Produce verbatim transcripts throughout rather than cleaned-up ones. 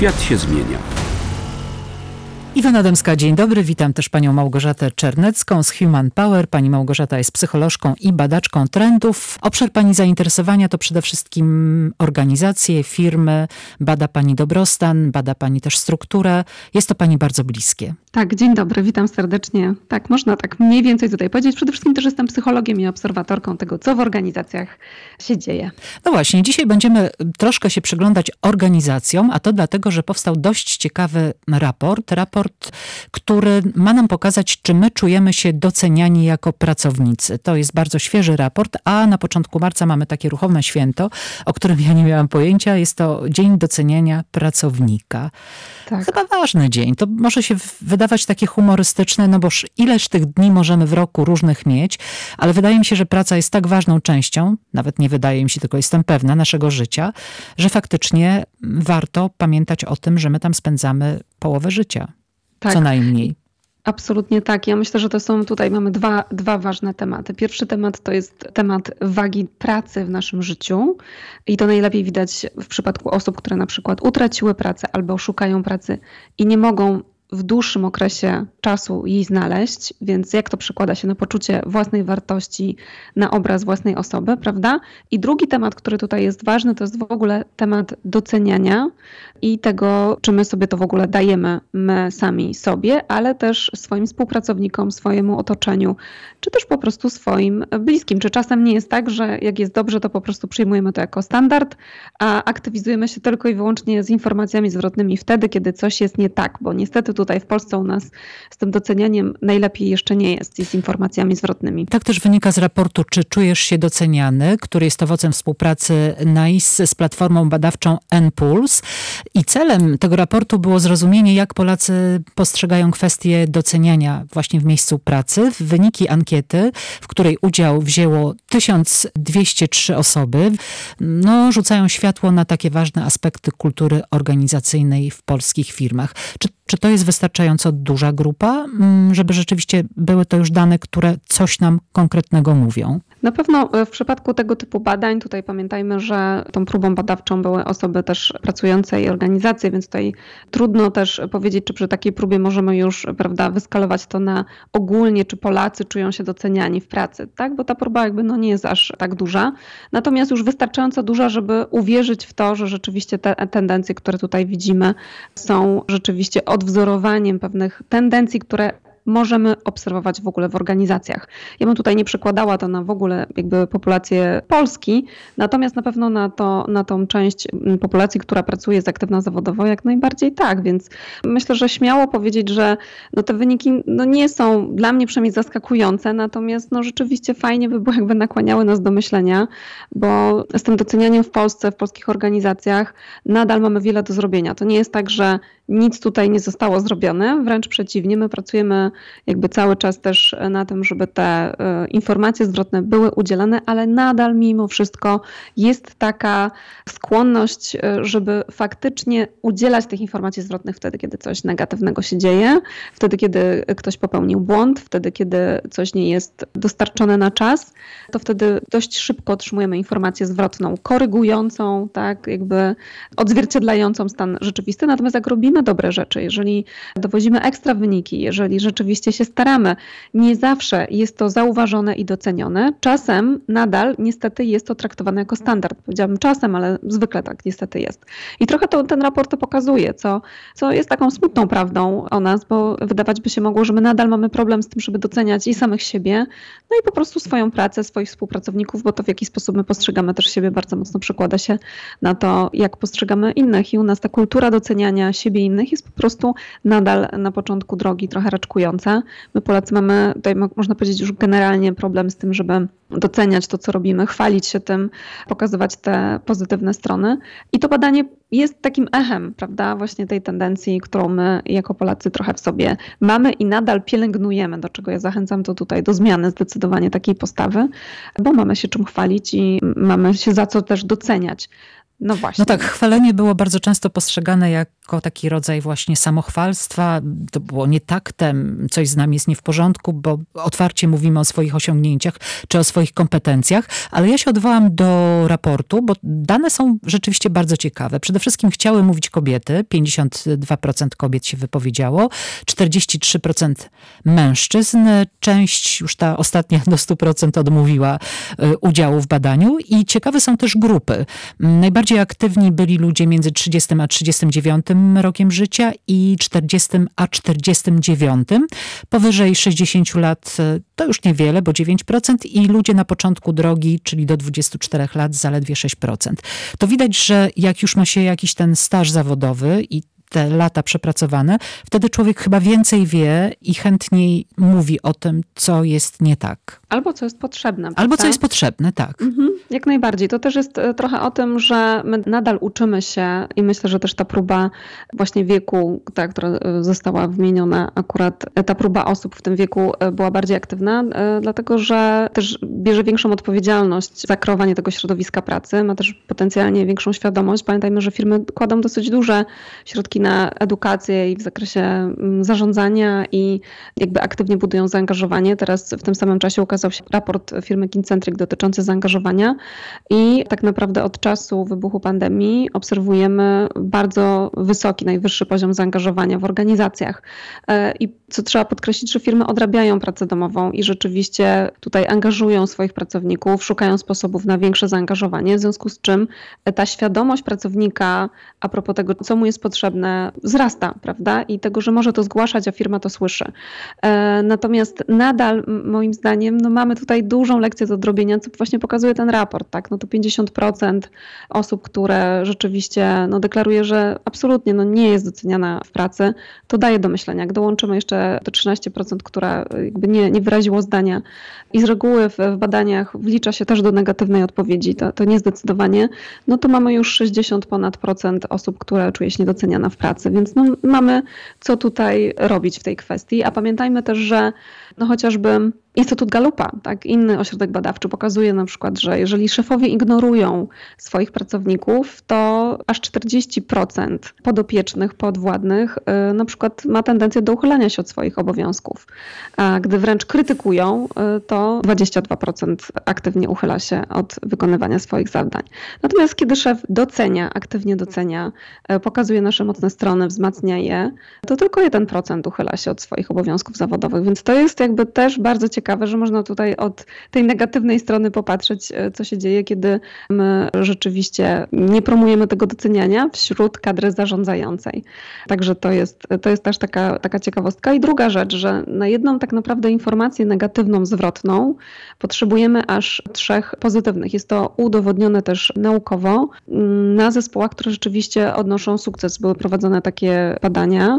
Świat się zmienia. Iwona Dębska, dzień dobry. Witam też panią Małgorzatę Czernecką z Human Power. Pani Małgorzata jest psycholożką i badaczką trendów. Obszar pani zainteresowania to przede wszystkim organizacje, firmy. Bada pani dobrostan, bada pani też strukturę. Jest to pani bardzo bliskie. Tak, dzień dobry, witam serdecznie. Tak, można tak mniej więcej tutaj powiedzieć. Przede wszystkim też jestem psychologiem i obserwatorką tego, co w organizacjach się dzieje. No właśnie, dzisiaj będziemy troszkę się przyglądać organizacjom, a to dlatego, że powstał dość ciekawy raport. Raport, który ma nam pokazać, czy my czujemy się doceniani jako pracownicy. To jest bardzo świeży raport, a na początku marca mamy takie ruchome święto, o którym ja nie miałam pojęcia. Jest to Dzień Doceniania Pracownika. Tak. Chyba ważny dzień. To może się wydawać takie humorystyczne, no boż ileż tych dni możemy w roku różnych mieć, ale wydaje mi się, że praca jest tak ważną częścią, nawet nie wydaje mi się, tylko jestem pewna, naszego życia, że faktycznie warto pamiętać o tym, że my tam spędzamy połowę życia. Tak. Co najmniej. Absolutnie tak. Ja myślę, że to są tutaj mamy dwa, dwa ważne tematy. Pierwszy temat to jest temat wagi pracy w naszym życiu i to najlepiej widać w przypadku osób, które na przykład utraciły pracę albo szukają pracy i nie mogą w dłuższym okresie czasu jej znaleźć, więc jak to przekłada się na poczucie własnej wartości, na obraz własnej osoby, prawda? I drugi temat, który tutaj jest ważny, to jest w ogóle temat doceniania i tego, czy my sobie to w ogóle dajemy, my sami sobie, ale też swoim współpracownikom, swojemu otoczeniu, czy też po prostu swoim bliskim. Czy czasem nie jest tak, że jak jest dobrze, to po prostu przyjmujemy to jako standard, a aktywizujemy się tylko i wyłącznie z informacjami zwrotnymi wtedy, kiedy coś jest nie tak, bo niestety tutaj w Polsce u nas z tym docenianiem najlepiej jeszcze nie jest i z informacjami zwrotnymi. Tak też wynika z raportu, czy czujesz się doceniany, który jest owocem współpracy NICE z platformą badawczą N-Puls. I celem tego raportu było zrozumienie, jak Polacy postrzegają kwestię doceniania właśnie w miejscu pracy. Wyniki ankiety, w której udział wzięło tysiąc dwieście trzy osoby, no, rzucają światło na takie ważne aspekty kultury organizacyjnej w polskich firmach. Czy Czy to jest wystarczająco duża grupa, żeby rzeczywiście były to już dane, które coś nam konkretnego mówią? Na pewno w przypadku tego typu badań, tutaj pamiętajmy, że tą próbą badawczą były osoby też pracujące i organizacje, więc tutaj trudno też powiedzieć, czy przy takiej próbie możemy już, prawda, wyskalować to na ogólnie, czy Polacy czują się doceniani w pracy, tak? Bo ta próba jakby no nie jest aż tak duża, natomiast już wystarczająco duża, żeby uwierzyć w to, że rzeczywiście te tendencje, które tutaj widzimy, są rzeczywiście odwzorowaniem pewnych tendencji, które możemy obserwować w ogóle w organizacjach. Ja bym tutaj nie przekładała to na w ogóle jakby populację Polski, natomiast na pewno na, to, na tą część populacji, która pracuje, jest aktywna zawodowo, jak najbardziej tak, więc myślę, że śmiało powiedzieć, że no te wyniki no nie są dla mnie przynajmniej zaskakujące, natomiast no rzeczywiście fajnie by było, jakby nakłaniały nas do myślenia, bo z tym docenianiem w Polsce, w polskich organizacjach nadal mamy wiele do zrobienia. To nie jest tak, że nic tutaj nie zostało zrobione, wręcz przeciwnie, my pracujemy jakby cały czas też na tym, żeby te informacje zwrotne były udzielane, ale nadal mimo wszystko jest taka skłonność, żeby faktycznie udzielać tych informacji zwrotnych wtedy, kiedy coś negatywnego się dzieje, wtedy, kiedy ktoś popełnił błąd, wtedy, kiedy coś nie jest dostarczone na czas, to wtedy dość szybko otrzymujemy informację zwrotną, korygującą, tak, jakby odzwierciedlającą stan rzeczywisty. Natomiast jak robimy dobre rzeczy, jeżeli dowozimy ekstra wyniki, jeżeli rzeczywiście się staramy, nie zawsze jest to zauważone i docenione. Czasem nadal niestety jest to traktowane jako standard. Powiedziałabym czasem, ale zwykle tak niestety jest. I trochę to, ten raport to pokazuje, co, co jest taką smutną prawdą o nas, bo wydawać by się mogło, że my nadal mamy problem z tym, żeby doceniać i samych siebie, no i po prostu swoją pracę, swoich współpracowników, bo to w jaki sposób my postrzegamy też siebie bardzo mocno przekłada się na to, jak postrzegamy innych. I u nas ta kultura doceniania siebie i innych jest po prostu nadal na początku drogi trochę raczkująca. My Polacy mamy tutaj, można powiedzieć, już generalnie problem z tym, żeby doceniać to, co robimy, chwalić się tym, pokazywać te pozytywne strony. I to badanie jest takim echem, prawda, właśnie tej tendencji, którą my jako Polacy trochę w sobie mamy i nadal pielęgnujemy, do czego ja zachęcam to tutaj do zmiany zdecydowanie takiej postawy, bo mamy się czym chwalić i mamy się za co też doceniać. No właśnie. No tak, chwalenie było bardzo często postrzegane jako taki rodzaj właśnie samochwalstwa. To było nietaktem, coś z nami jest nie w porządku, bo otwarcie mówimy o swoich osiągnięciach czy o swoich kompetencjach. Ale ja się odwołam do raportu, bo dane są rzeczywiście bardzo ciekawe. Przede wszystkim chciały mówić kobiety. pięćdziesiąt dwa procent kobiet się wypowiedziało. czterdzieści trzy procent mężczyzn. Część, już ta ostatnia do stu procent odmówiła udziału w badaniu. I ciekawe są też grupy. Najbardziej aktywni byli ludzie między trzydziestym a trzydziestym dziewiątym rokiem życia i czterdziestym a czterdziestym dziewiątym. Powyżej sześćdziesięciu lat to już niewiele, bo dziewięć procent i ludzie na początku drogi, czyli do dwudziestu czterech lat, zaledwie sześć procent. To widać, że jak już ma się jakiś ten staż zawodowy i te lata przepracowane, wtedy człowiek chyba więcej wie i chętniej mówi o tym, co jest nie tak. Albo co jest potrzebne. Albo prawda? co jest potrzebne, tak. Mhm, jak najbardziej. To też jest trochę o tym, że my nadal uczymy się i myślę, że też ta próba właśnie wieku, ta, która została wymieniona akurat, ta próba osób w tym wieku była bardziej aktywna, dlatego że też bierze większą odpowiedzialność za kreowanie tego środowiska pracy, ma też potencjalnie większą świadomość. Pamiętajmy, że firmy kładą dosyć duże środki na edukację i w zakresie zarządzania i jakby aktywnie budują zaangażowanie. Teraz w tym samym czasie ukazał się raport firmy Kincentric dotyczący zaangażowania i tak naprawdę od czasu wybuchu pandemii obserwujemy bardzo wysoki, najwyższy poziom zaangażowania w organizacjach. I co trzeba podkreślić, że firmy odrabiają pracę domową i rzeczywiście tutaj angażują swoich pracowników, szukają sposobów na większe zaangażowanie, w związku z czym ta świadomość pracownika a propos tego, co mu jest potrzebne, wzrasta, prawda? I tego, że może to zgłaszać, a firma to słyszy. Natomiast nadal, moim zdaniem, no mamy tutaj dużą lekcję do odrobienia, co właśnie pokazuje ten raport, tak? No to pięćdziesiąt procent osób, które rzeczywiście no, deklaruje, że absolutnie no, nie jest doceniana w pracy, to daje do myślenia. Jak dołączymy jeszcze te trzynaście procent, które jakby nie, nie wyraziło zdania i z reguły w, w badaniach wlicza się też do negatywnej odpowiedzi, to, to niezdecydowanie, no to mamy już sześćdziesiąt ponad procent osób, które czuje się niedoceniana w pracy, więc no, mamy co tutaj robić w tej kwestii, a pamiętajmy też, że no chociażby Instytut Gallupa, tak, inny ośrodek badawczy pokazuje na przykład, że jeżeli szefowie ignorują swoich pracowników, to aż czterdzieści procent podopiecznych, podwładnych yy, na przykład ma tendencję do uchylania się od swoich obowiązków. A gdy wręcz krytykują, yy, to dwadzieścia dwa procent aktywnie uchyla się od wykonywania swoich zadań. Natomiast kiedy szef docenia, aktywnie docenia, yy, pokazuje nasze mocne strony, wzmacnia je, to tylko jeden procent uchyla się od swoich obowiązków zawodowych, więc to jest jakby też bardzo ciekawe. Ciekawe, że można tutaj od tej negatywnej strony popatrzeć, co się dzieje, kiedy my rzeczywiście nie promujemy tego doceniania wśród kadry zarządzającej. Także to jest, to jest też taka, taka ciekawostka. I druga rzecz, że na jedną tak naprawdę informację negatywną, zwrotną potrzebujemy aż trzech pozytywnych. Jest to udowodnione też naukowo na zespołach, które rzeczywiście odnoszą sukces. Były prowadzone takie badania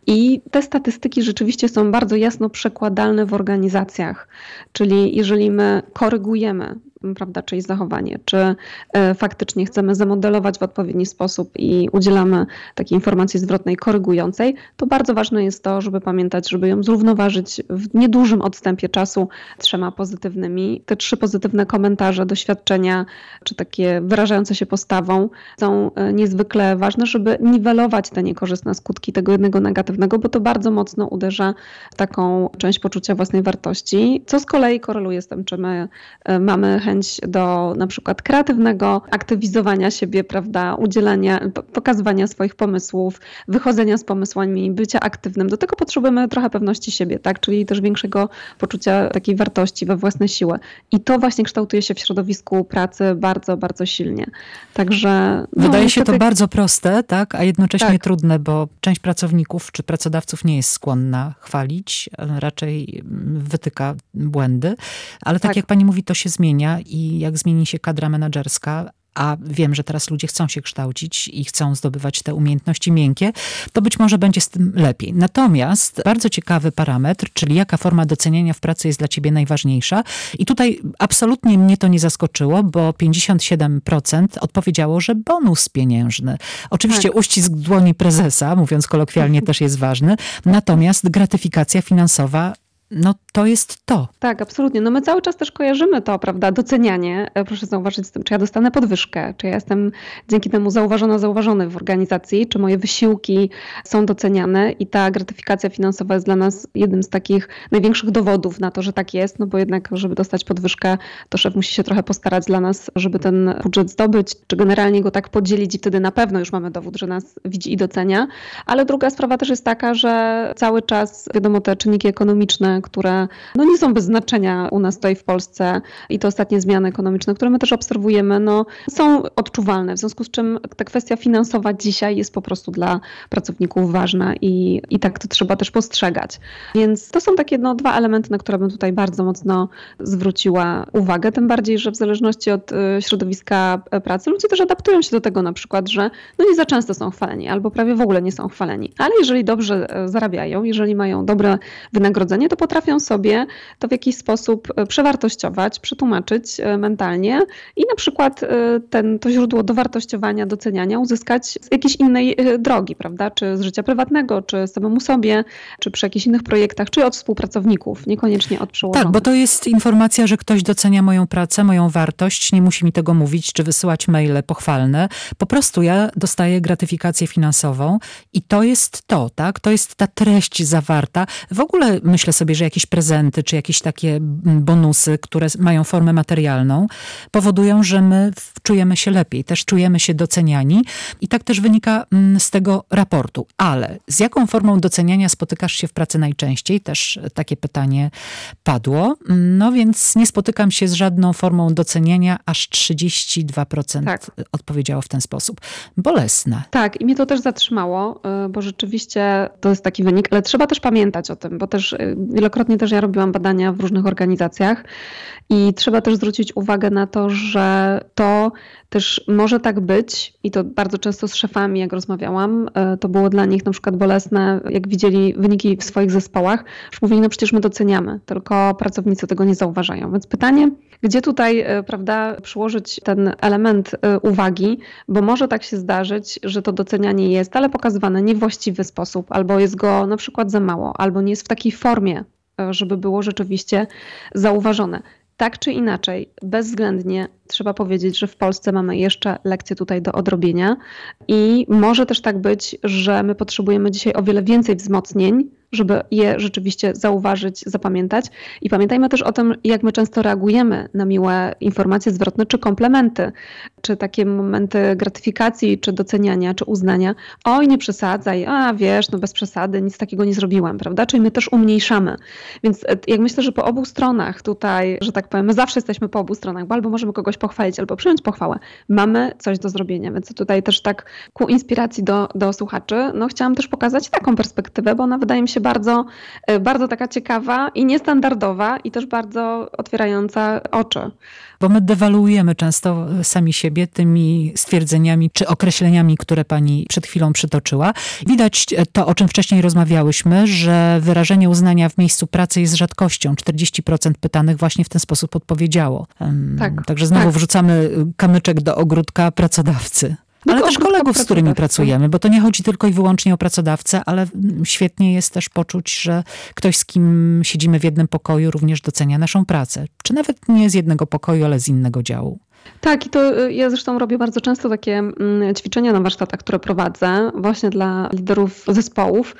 i te statystyki rzeczywiście są bardzo jasno przekładalne w organizacjach. Czyli jeżeli my korygujemy, prawda, czyjeś zachowanie, czy faktycznie chcemy zamodelować w odpowiedni sposób i udzielamy takiej informacji zwrotnej, korygującej, to bardzo ważne jest to, żeby pamiętać, żeby ją zrównoważyć w niedużym odstępie czasu trzema pozytywnymi. Te trzy pozytywne komentarze, doświadczenia, czy takie wyrażające się postawą są niezwykle ważne, żeby niwelować te niekorzystne skutki tego jednego negatywnego, bo to bardzo mocno uderza w taką część poczucia własnej wartości, co z kolei koreluje z tym, czy my mamy chęć do na przykład kreatywnego aktywizowania siebie, prawda, udzielania, pokazywania swoich pomysłów, wychodzenia z pomysłami, bycia aktywnym. Do tego potrzebujemy trochę pewności siebie, tak, czyli też większego poczucia takiej wartości we własne siły. I to właśnie kształtuje się w środowisku pracy bardzo, bardzo silnie. Także no, wydaje niestety... się to tak... bardzo proste, tak, a jednocześnie tak. trudne, bo część pracowników czy pracodawców nie jest skłonna chwalić, raczej wytyka błędy, ale tak, tak jak pani mówi, to się zmienia i jak zmieni się kadra menedżerska, a wiem, że teraz ludzie chcą się kształcić i chcą zdobywać te umiejętności miękkie, to być może będzie z tym lepiej. Natomiast bardzo ciekawy parametr, czyli jaka forma doceniania w pracy jest dla ciebie najważniejsza. I tutaj absolutnie mnie to nie zaskoczyło, bo pięćdziesiąt siedem procent odpowiedziało, że bonus pieniężny. Oczywiście tak. Uścisk dłoni prezesa, mówiąc kolokwialnie, też jest ważny. Natomiast gratyfikacja finansowa no to jest to. Tak, absolutnie. No my cały czas też kojarzymy to, prawda, docenianie. Proszę zauważyć z tym, czy ja dostanę podwyżkę, czy ja jestem dzięki temu zauważona, zauważony w organizacji, czy moje wysiłki są doceniane i ta gratyfikacja finansowa jest dla nas jednym z takich największych dowodów na to, że tak jest, no bo jednak, żeby dostać podwyżkę, to szef musi się trochę postarać dla nas, żeby ten budżet zdobyć, czy generalnie go tak podzielić i wtedy na pewno już mamy dowód, że nas widzi i docenia. Ale druga sprawa też jest taka, że cały czas, wiadomo, te czynniki ekonomiczne, które no nie są bez znaczenia u nas tutaj w Polsce i te ostatnie zmiany ekonomiczne, które my też obserwujemy, no są odczuwalne. W związku z czym ta kwestia finansowa dzisiaj jest po prostu dla pracowników ważna i, i tak to trzeba też postrzegać. Więc to są takie no, dwa elementy, na które bym tutaj bardzo mocno zwróciła uwagę, tym bardziej, że w zależności od y, środowiska pracy ludzie też adaptują się do tego na przykład, że no nie za często są chwaleni albo prawie w ogóle nie są chwaleni, ale jeżeli dobrze zarabiają, jeżeli mają dobre wynagrodzenie, to potrafią sobie to w jakiś sposób przewartościować, przetłumaczyć mentalnie i na przykład ten, to źródło dowartościowania, doceniania uzyskać z jakiejś innej drogi, prawda? Czy z życia prywatnego, czy samemu sobie, czy przy jakichś innych projektach, czy od współpracowników, niekoniecznie od przełożonych. Tak, bo to jest informacja, że ktoś docenia moją pracę, moją wartość, nie musi mi tego mówić, czy wysyłać maile pochwalne. Po prostu ja dostaję gratyfikację finansową i to jest to, tak? To jest ta treść zawarta. W ogóle myślę sobie, że jakieś prezenty, czy jakieś takie bonusy, które mają formę materialną, powodują, że my czujemy się lepiej, też czujemy się doceniani i tak też wynika z tego raportu. Ale z jaką formą doceniania spotykasz się w pracy najczęściej? Też takie pytanie padło. No więc nie spotykam się z żadną formą doceniania, aż trzydzieści dwa procent tak odpowiedziało w ten sposób. Bolesne. Tak, i mnie to też zatrzymało, bo rzeczywiście to jest taki wynik, ale trzeba też pamiętać o tym, bo też wielokrotnie też ja robiłam badania w różnych organizacjach i trzeba też zwrócić uwagę na to, że to też może tak być i to bardzo często z szefami, jak rozmawiałam, to było dla nich na przykład bolesne, jak widzieli wyniki w swoich zespołach, już mówili, no przecież my doceniamy, tylko pracownicy tego nie zauważają. Więc pytanie, gdzie tutaj, prawda, przyłożyć ten element uwagi, bo może tak się zdarzyć, że to docenianie jest, ale pokazywane nie w właściwy sposób, albo jest go na przykład za mało, albo nie jest w takiej formie, żeby było rzeczywiście zauważone. Tak czy inaczej, bezwzględnie trzeba powiedzieć, że w Polsce mamy jeszcze lekcje tutaj do odrobienia i może też tak być, że my potrzebujemy dzisiaj o wiele więcej wzmocnień, żeby je rzeczywiście zauważyć, zapamiętać. I pamiętajmy też o tym, jak my często reagujemy na miłe informacje zwrotne, czy komplementy, czy takie momenty gratyfikacji, czy doceniania, czy uznania. Oj, nie przesadzaj, a wiesz, no bez przesady, nic takiego nie zrobiłam, prawda? Czyli my też umniejszamy. Więc jak myślę, że po obu stronach tutaj, że tak powiem, my zawsze jesteśmy po obu stronach, bo albo możemy kogoś pochwalić, albo przyjąć pochwałę. Mamy coś do zrobienia, więc tutaj też tak ku inspiracji do, do słuchaczy, no chciałam też pokazać taką perspektywę, bo ona wydaje mi się bardzo, bardzo taka ciekawa i niestandardowa i też bardzo otwierająca oczy. Bo my dewaluujemy często sami siebie tymi stwierdzeniami czy określeniami, które pani przed chwilą przytoczyła. Widać to, o czym wcześniej rozmawiałyśmy, że wyrażenie uznania w miejscu pracy jest rzadkością. czterdzieści procent pytanych właśnie w ten sposób odpowiedziało. Tak, Także znowu tak. wrzucamy kamyczek do ogródka pracodawcy. No ale też kolegów, z którymi pracujemy, bo to nie chodzi tylko i wyłącznie o pracodawcę, ale świetnie jest też poczuć, że ktoś, z kim siedzimy w jednym pokoju, również docenia naszą pracę. Czy nawet nie z jednego pokoju, ale z innego działu. Tak, i to ja zresztą robię bardzo często takie ćwiczenia na warsztatach, które prowadzę właśnie dla liderów zespołów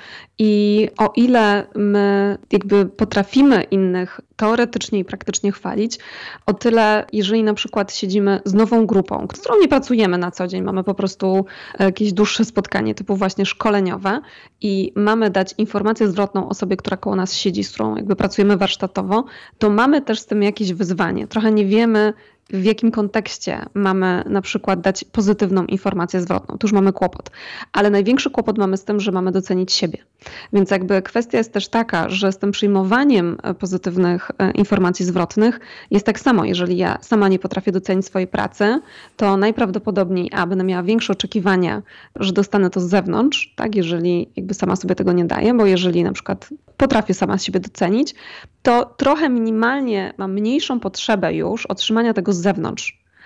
i o ile my jakby potrafimy innych teoretycznie i praktycznie chwalić, o tyle jeżeli na przykład siedzimy z nową grupą, z którą nie pracujemy na co dzień, mamy po prostu jakieś dłuższe spotkanie typu właśnie szkoleniowe i mamy dać informację zwrotną osobie, która koło nas siedzi, z którą jakby pracujemy warsztatowo, to mamy też z tym jakieś wyzwanie. Trochę nie wiemy, w jakim kontekście mamy na przykład dać pozytywną informację zwrotną. Tu już mamy kłopot. Ale największy kłopot mamy z tym, że mamy docenić siebie. Więc jakby kwestia jest też taka, że z tym przyjmowaniem pozytywnych informacji zwrotnych jest tak samo. Jeżeli ja sama nie potrafię docenić swojej pracy, to najprawdopodobniej A, będę miała większe oczekiwania, że dostanę to z zewnątrz, tak? Jeżeli jakby sama sobie tego nie daję, bo jeżeli na przykład potrafię sama siebie docenić, to trochę minimalnie mam mniejszą potrzebę już otrzymania tego z zewnątrz.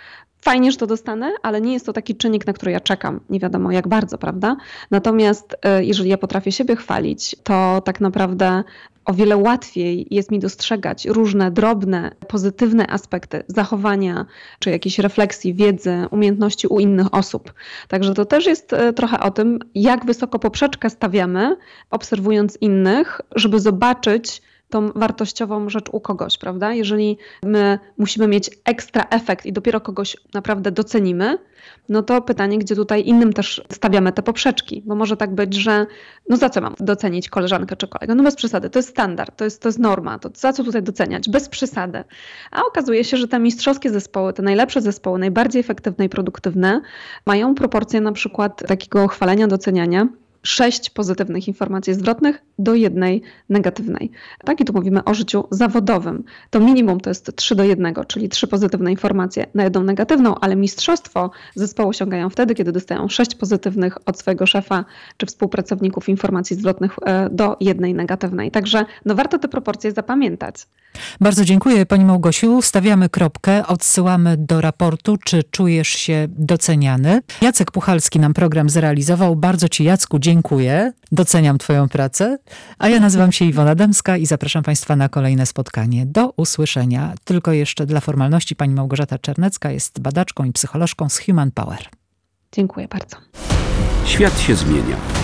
fajnie, że to dostanę, ale nie jest to taki czynnik, na który ja czekam. Nie wiadomo jak bardzo, prawda? Natomiast jeżeli ja potrafię siebie chwalić, to tak naprawdę o wiele łatwiej jest mi dostrzegać różne drobne, pozytywne aspekty zachowania, czy jakiejś refleksji, wiedzy, umiejętności u innych osób. Także to też jest trochę o tym, jak wysoko poprzeczkę stawiamy, obserwując innych, żeby zobaczyć tą wartościową rzecz u kogoś, prawda? Jeżeli my musimy mieć ekstra efekt i dopiero kogoś naprawdę docenimy, no to pytanie, gdzie tutaj innym też stawiamy te poprzeczki, bo może tak być, że no za co mam docenić koleżankę czy kolegę? No bez przesady, to jest standard, to jest, to jest norma, to za co tutaj doceniać? Bez przesady. A okazuje się, że te mistrzowskie zespoły, te najlepsze zespoły, najbardziej efektywne i produktywne mają proporcje na przykład takiego chwalenia, doceniania, sześć pozytywnych informacji zwrotnych do jednej negatywnej. Tak, i tu mówimy o życiu zawodowym. To minimum to jest trzy do jednego, czyli trzy pozytywne informacje na jedną negatywną, ale mistrzostwo zespołu osiągają wtedy, kiedy dostają sześć pozytywnych od swojego szefa czy współpracowników informacji zwrotnych do jednej negatywnej. Także no warto te proporcje zapamiętać. Bardzo dziękuję Pani Małgosiu. Stawiamy kropkę, odsyłamy do raportu, czy czujesz się doceniany. Jacek Puchalski nam program zrealizował. Bardzo Ci, Jacku, dziękuję. Doceniam Twoją pracę. A ja nazywam się Iwona Dębska i zapraszam Państwa na kolejne spotkanie. Do usłyszenia. Tylko jeszcze dla formalności Pani Małgorzata Czernecka jest badaczką i psycholożką z Human Power. Dziękuję bardzo. Świat się zmienia.